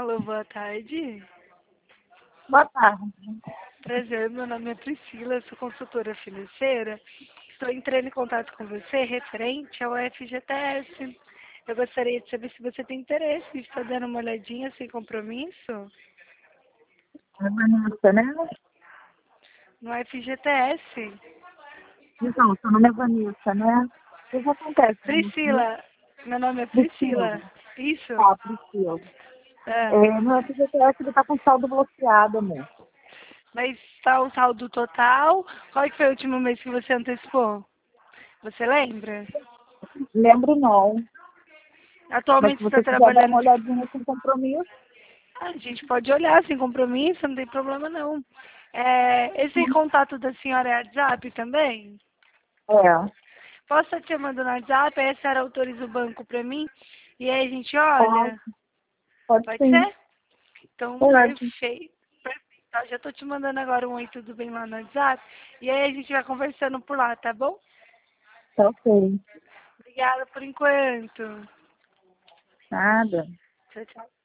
Alô, boa tarde. Boa tarde. Prazer, meu nome é Priscila, eu sou consultora financeira. Estou entrando em contato com você referente ao FGTS. Eu gostaria de saber se você tem interesse em estar dando uma olhadinha sem compromisso É Vanessa, né? no FGTS. Então, seu nome é Vanessa, né? O que acontece, Vanessa? Priscila, meu nome é Priscila. Priscila. Isso? Tá, Priscila. Ah, Meu FGTS ele tá com saldo bloqueado, amor. mas está o saldo total? Qual que foi o último mês que você antecipou? Você lembra? Lembro não. Mas Atualmente se você está você quiser dar trabalhando uma de... olhadinha sem compromisso, A gente pode olhar sem compromisso, não tem problema não. Esse contato da senhora é WhatsApp também? é. Posso estar te chamando no WhatsApp, aí a senhora autoriza o banco para mim e aí a gente Pode, olha? pode Pode sim. ser? Então, Pode. perfeito. Perfeito. Ó, já estou te mandando agora um oi, tudo bem lá no WhatsApp. E aí a gente vai conversando por lá, tá bom? Tá ok. Obrigada por enquanto. Nada. Tchau, tchau.